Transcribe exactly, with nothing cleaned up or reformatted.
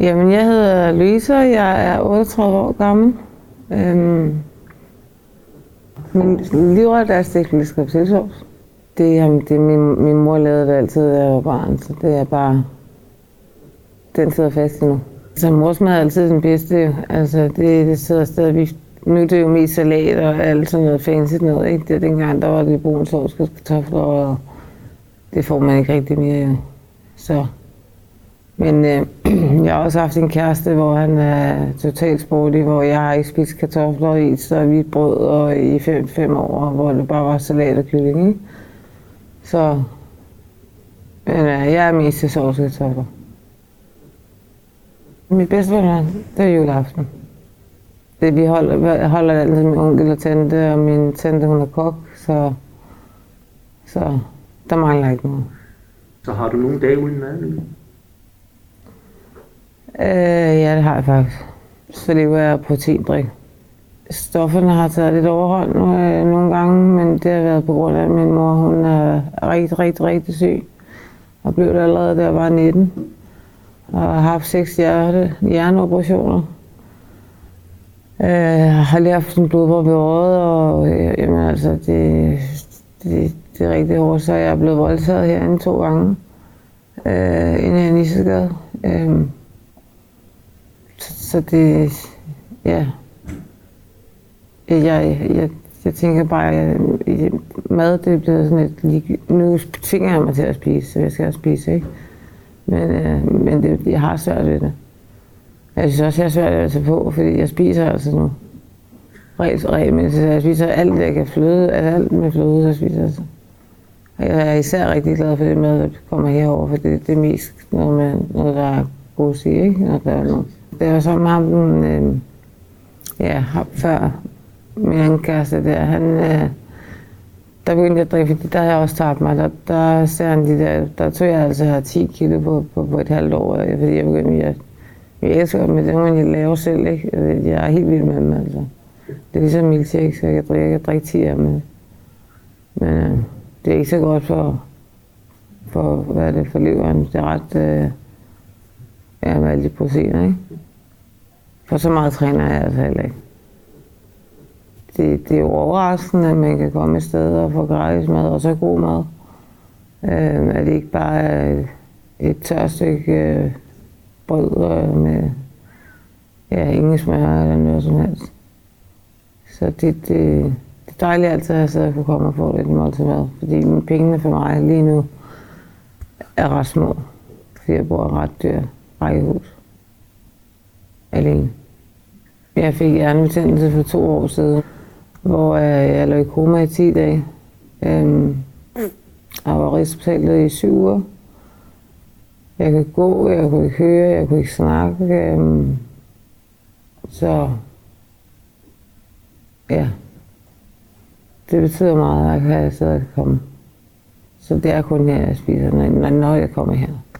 Jamen, jeg hedder Louise, jeg er otteogtredive år gammel. Øhm, min livret er stegt flæskesteg persillesovs. Det, jamen, det min, min mor lavede det altid, da jeg var barn, så det er bare... Den sidder fast endnu. Så morsmad er altid den bedste. Altså, det, det sidder stadig... Nu er det jo mest salat og alt sådan noget fancy noget, ikke? Det, dengang, der var det brun sovs og kartofler, og det får man ikke rigtig mere af. Så... Men øh, jeg har også haft en kæreste, hvor han er totalt sportig, hvor jeg har ikke spist kartofler og is og hvidt brød og i fem, fem år, hvor det bare var salat og kylling, ikke? Så men, øh, jeg er mest til sovs og kartofler. Mit bedste venner, det er juleaften. Det, vi holder, holder altid med min onkel og tante, og min tante hun er kok, så, så der mangler ikke noget. Så har du nogle dage uden mad nu? Øh, ja, det har jeg faktisk. Så det er proteindrik. Stofferne har taget lidt overhånd øh, nogle gange, men det har været på grund af, at min mor hun er rigtig, rigtig, rigtig syg. Og blev det allerede, da jeg var nitten. Og har haft seks hjerte, hjerneoperationer. Øh, har lige haft en blodprop i øjet, og øh, jamen, altså, det, det, det er rigtig hårdt, så jeg er blevet voldtaget herinde to gange. Øh, inde i Nissegade. Øh, Så det, ja, jeg, jeg, jeg tænker bare, at mad det er blevet sådan et ligegyldigt. Nu tvinger jeg mig til at spise, så jeg skal spise, ikke? Men, øh, men det, jeg har svært ved det. Jeg synes også, jeg har svært ved at tage på, fordi jeg spiser altså nu rent regelmæssigt. Jeg spiser alt, jeg kan fløde, altså alt med fløde, jeg spiser altså. Og jeg er især rigtig glad for det mad, der kommer herover, for det, det er mest noget, med, noget der er god at sige, ikke? Når der er noget. Det var så meget, øh, ja, før min anden kæreste der, han, øh, der begyndte jeg at drikke, fordi der havde jeg også tabt mig, der, der ser han de der, der tog jeg altså ti kilo på, på, på et halvt år, fordi jeg begyndte, jeg, jeg elsker med det, man jeg laver selv, ikke? Jeg er helt vild med dem, altså. Det er ligesom milkshake, så jeg kan drikke, jeg kan drikke ti af dem. Men øh, det er ikke så godt for, for, hvad er det, for leveren, det er ret, øh, ja, med alle de proteiner, ikke? For så meget træner jeg altså heller ikke. Det, det er jo overraskende, at man kan komme et sted og få gratis mad, og så god mad. Øh, at det ikke bare er et, et tørt stykke øh, brød øh, med ja, ingen smør eller noget som helst. Så det, det, det er dejligt altid, at jeg kunne komme og få lidt måltid mad, fordi pengene for mig lige nu er ret små, fordi jeg bor i et ret dyrt rækkehus. Alene. Jeg fik hjernebetændelse for to år siden, hvor jeg lå i koma i ti dage. Øhm, jeg var rigshospitalet i syv uger. Jeg kunne gå, jeg kunne ikke høre, jeg kunne ikke snakke. Øhm, så ja, det betyder meget, at jeg kan have et sted at komme. Så det er kun her, jeg spiser, når jeg kommer her.